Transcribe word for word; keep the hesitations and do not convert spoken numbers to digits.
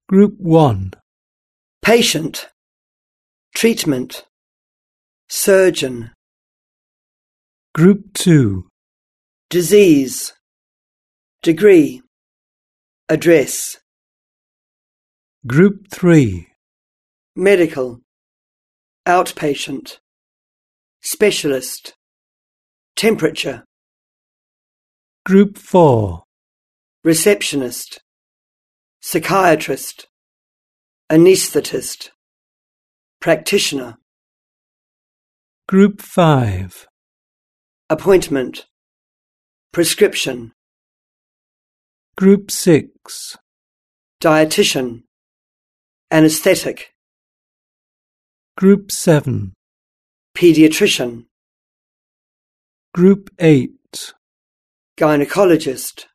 Group one. Patient, treatment, surgeon. Group two. Disease, degree, address. Group three. Medical, outpatient, specialist, temperature. Group four. Receptionist, psychiatrist, anaesthetist, practitioner. Group five. Appointment, prescription. Group six. Dietitian, anaesthetic. Group seven. Pediatrician, Group eight. gynecologist,